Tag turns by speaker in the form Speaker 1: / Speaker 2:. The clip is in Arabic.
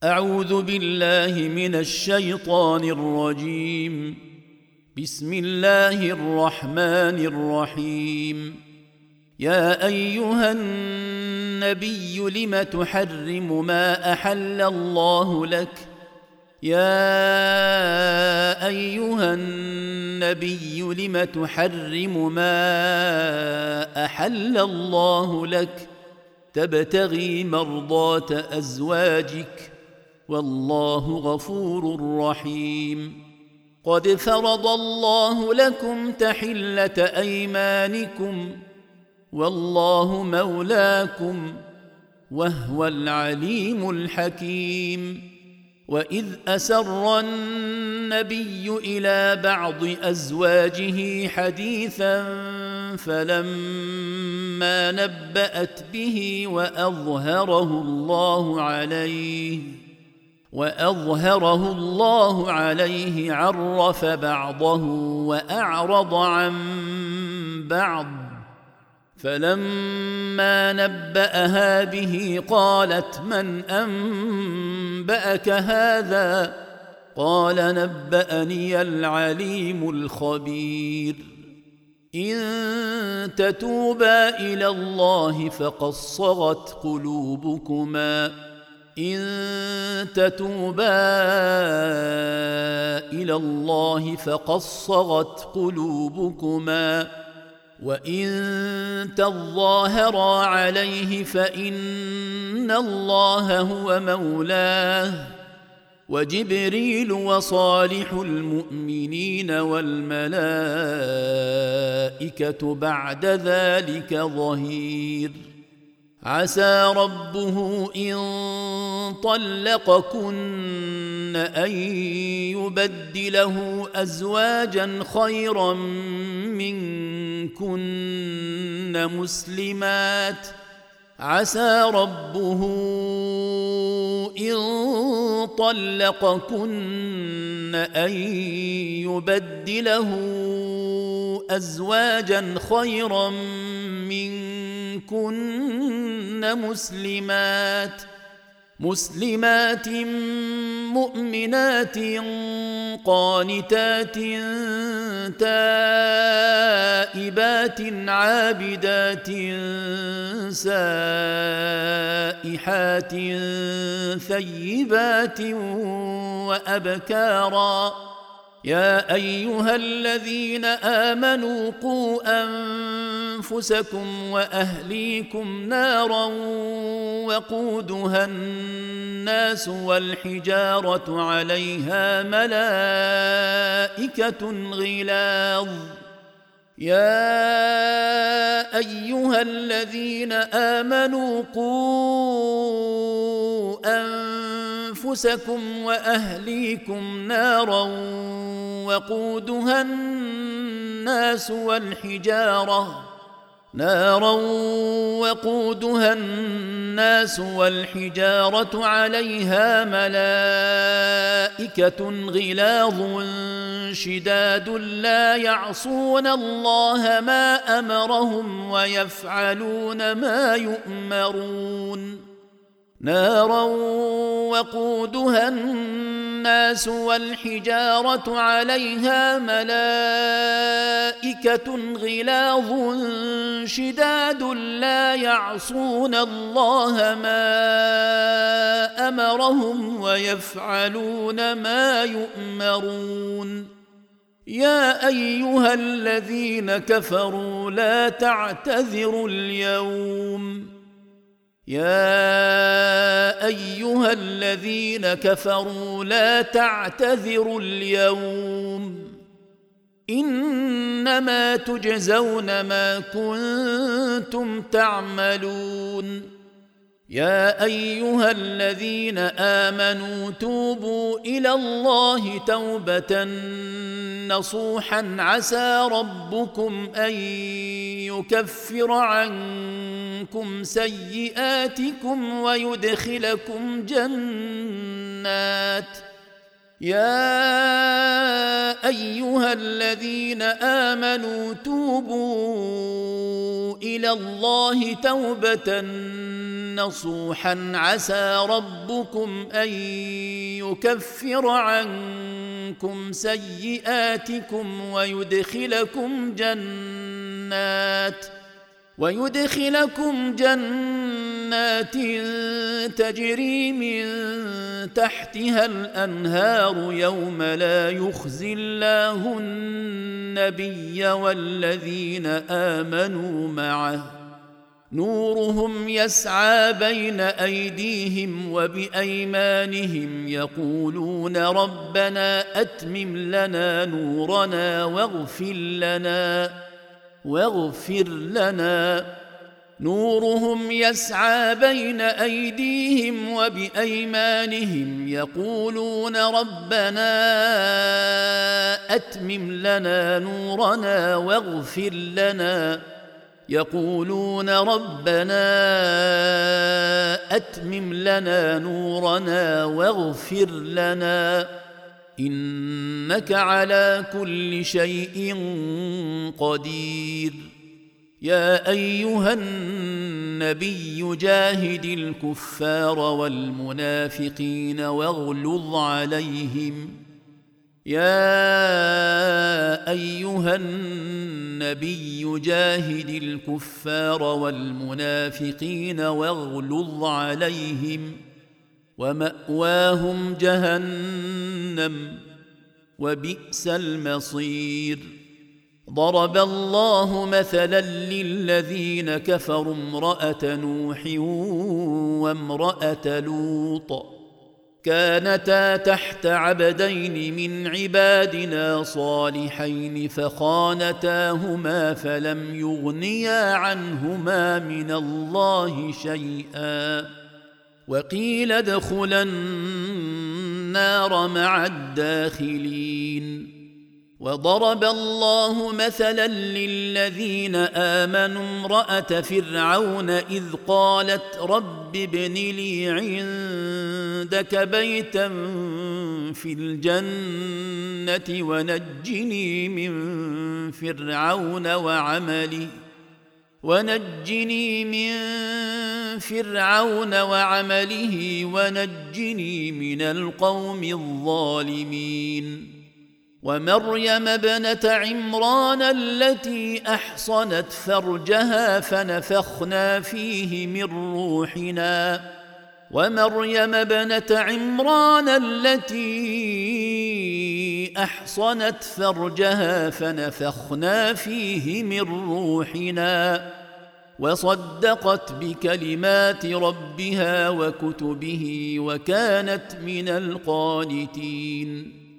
Speaker 1: أعوذ بالله من الشيطان الرجيم. بسم الله الرحمن الرحيم. يا أيها النبي لم تحرم ما أحل الله لك؟ يا أيها النبي لم تحرم ما أحل الله لك تبتغي مرضات أزواجك والله غفور رحيم. قد فرض الله لكم تحلة أيمانكم والله مولاكم وهو العليم الحكيم. وإذ أسر النبي إلى بعض أزواجه حديثا فلما نبأت به وأظهره الله عليه عرف بعضه وأعرض عن بعض، فلما نبأها به قالت من أنبأك هذا؟ قال نبأني العليم الخبير. إن تتوبا إلى الله فقد صغت قلوبكما وإن تظاهرا عليه فإن الله هو مولاه وجبريل وصالح المؤمنين والملائكة بعد ذلك ظهير. عسى ربه إن طلقكن أن يبدله أزواجا خيرا منكن مسلمات مؤمنات قانتات تائبات عابدات سائحات ثيبات وأبكارا. يا أيها الذين آمنوا قوا أنفسكم وأهليكم نارا وقودها الناس والحجارة عليها ملائكة غلاظ. يا أيها الذين آمنوا قوا أنفسكم وأهليكم نارا وقودها الناس والحجارة عليها ملائكة غلاظ شداد لا يعصون الله ما أمرهم ويفعلون ما يؤمرون. نارا وقودها الناس والحجارة عليها ملائكة غلاظ شداد لا يعصون الله ما أمرهم ويفعلون ما يؤمرون. يا أيها الذين كفروا لا تعتذروا اليوم إنما تجزون ما كنتم تعملون. يا أيها الذين آمنوا توبوا إلى الله توبة نصوحا عسى ربكم أن يكفر عنكم يا ايها الذين امنوا توبوا الى الله توبه نصوحا عسى ربكم ان يكفر عنكم سيئاتكم ويدخلكم جنات تجري من تحتها الانهار يوم لا يخزي الله النبي والذين امنوا معه نورهم يسعى بين ايديهم وبايمانهم يقولون ربنا اتمم لنا نورنا واغفر لنا نورهم يسعى بين ايديهم وبايمانهم يقولون ربنا اتمم لنا نورنا واغفر لنا إنك على كل شيء قدير. يا أيها النبي جاهد الكفار والمنافقين واغلظ عليهم ومأواهم جهنم وبئس المصير. ضرب الله مثلا للذين كفروا امرأة نوح وامرأة لوط كانتا تحت عبدين من عبادنا صالحين فخانتاهما فلم يغنيا عنهما من الله شيئا وقيل ادخلا النار مع الداخلين. وضرب الله مثلا للذين آمنوا امرأة فرعون إذ قالت رب ابن لي عندك بيتا في الجنة ونجني من فرعون وعمله ونجني من القوم الظالمين. ومريم ابنة عمران التي أحصنت فرجها فنفخنا فيه من روحنا وصدقت بكلمات ربها وكتبه وكانت من القانتين.